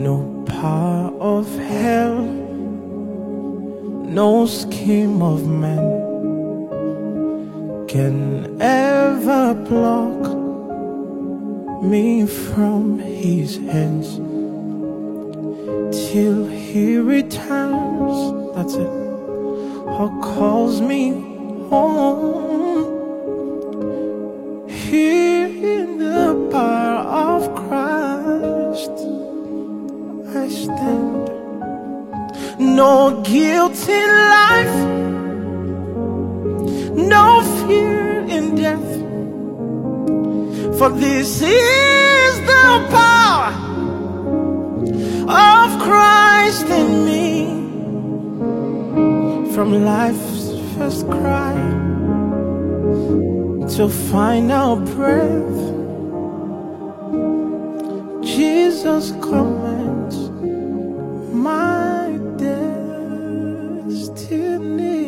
No power of hell, no scheme of man can ever block me from his hands till he returns. That's it. Or calls me home. Here in the power of Christ I stand. No guilt in life, no fear in death, for this is the power of Christ in me. From life's first cry till final breath, Jesus commands my destiny.